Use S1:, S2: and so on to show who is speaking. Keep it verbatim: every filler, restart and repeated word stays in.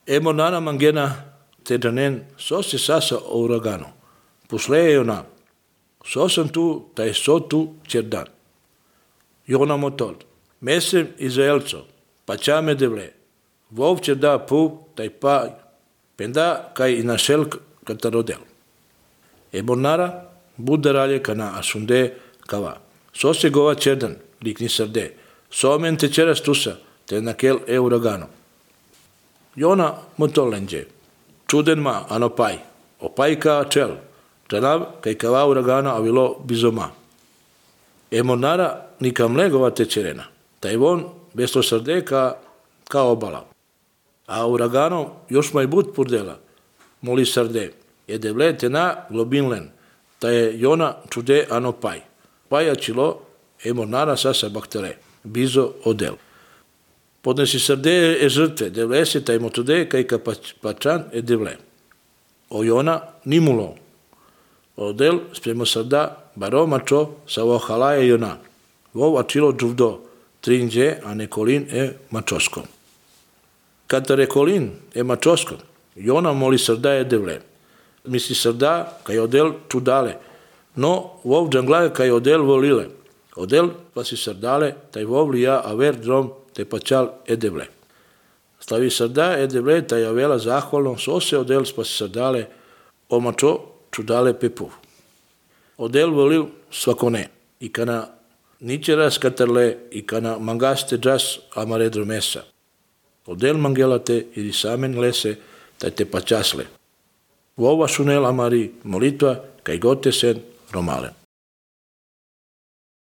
S1: Emo nana mangena te janen sos se sasa o uragano. Pusle Iona. Sosan tu tai sotu cerdan. Iona motol. Mesem Izraelco. Pachame devle. Vov cerda pu tai pa penda kai inasel katarodel. Emo nara budaralje kana asunde kava. Sose gova cerdan likni sarde. Somen te ceras tusa te nakel e uragano. Iona motolenje. Čuden ma anopai. Opai ka čel. Tranav kai kava uragana avilo bizoma. Emo nara nikam legova te cerena. Tai von besto sarde ka, ka obala. A uragano još maj but purdela. Moli sarde. Edevle tena globinlen. Ta je Iona čude anopai. Paja čilo emo nara sasa baktele. Bizo odel. Podnesi sarde e žrtve. Devle se taj motude kai ka pačan e devle. O Iona nimulo. Odel spremo sarda baro mačo sa vohalaje Iona. Vov ačilo džuvdo. Trinđe a nekolin e mačoskom. Kata rekolin e mačoskom. Iona moli sarda e devle. Misli sarda kaj odel čudale. No vov džanglaje kaj odel volile. Odel pa si sardale taj vov lija aver drom te pačal e devle. Slavi sarda e devle taj avela zahvalno sose odel pa si sardale o mačo čudale pepuv. Odel volil svakone. I kana ničeras katarle i kana mangaste džas amaredro mesa. Odel mangelate ili samen lese taj te pačasle. Vova šunel amari molitva kaj gote sen romale.